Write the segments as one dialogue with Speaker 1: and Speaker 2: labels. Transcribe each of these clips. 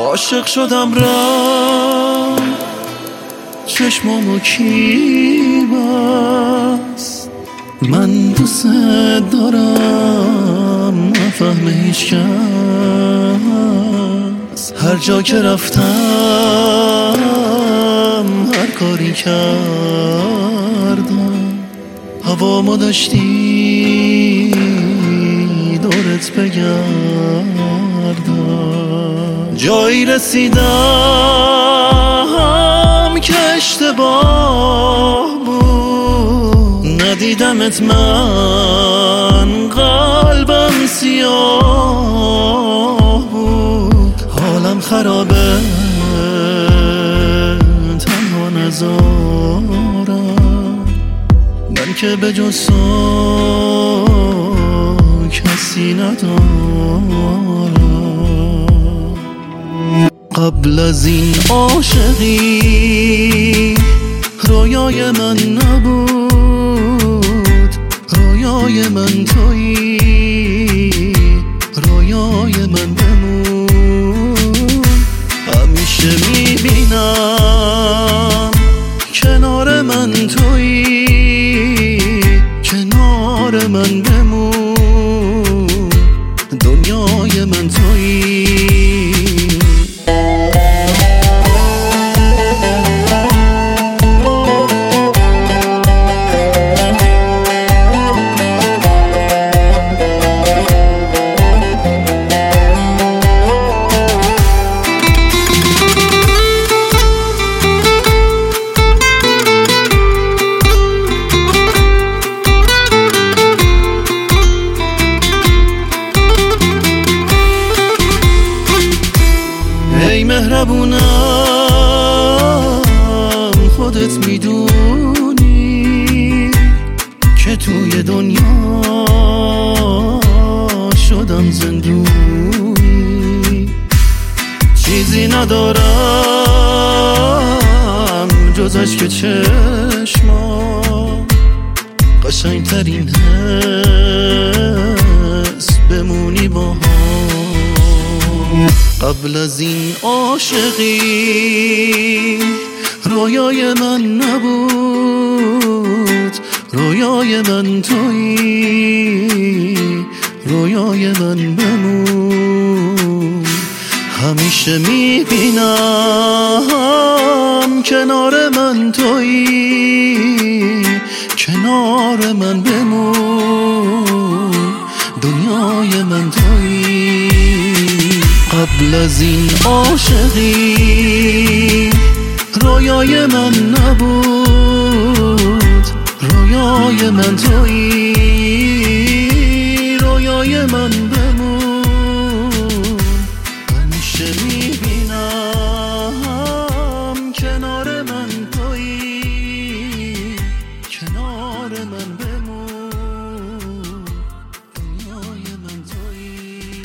Speaker 1: عاشق شدم رفت چشمامو کی بست. من دوست دارم نفهمه هیچ کس. هر جا که رفتم هر کاری کردم هوامو داشتی دورت بگردم. جایی رسیدم که اشتباه بود ندیدمت من قلبم سیاه بود. حالم خرابه تنها نذارم من که به جز تو کسی ندارم. قبل از این عاشقی رویای من نبود. رویای من تویی رویای من بمون. همیشه میبینم کنار من تویی کنار من بمون. دنیای من تویی. ای مهربونم خودت میدونی که توی دنیا شدم زندونی. چیزی ندارم جز اشک چشمام. قشنگترین حس بمونی با هم. قبل از این عاشقی رویای من نبود. رویای من تویی رویای من بمون. همیشه میبینم کنار من تویی کنار من بمون. دنیای من تویی. قبل از این عاشقی رویای من نبود. رویای من تویی رویای من بمون. همیشه میبینم کنار من تویی کنار من بمون. دنیای من تویی.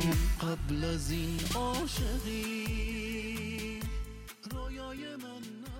Speaker 1: قبل از این عاشقی رویای من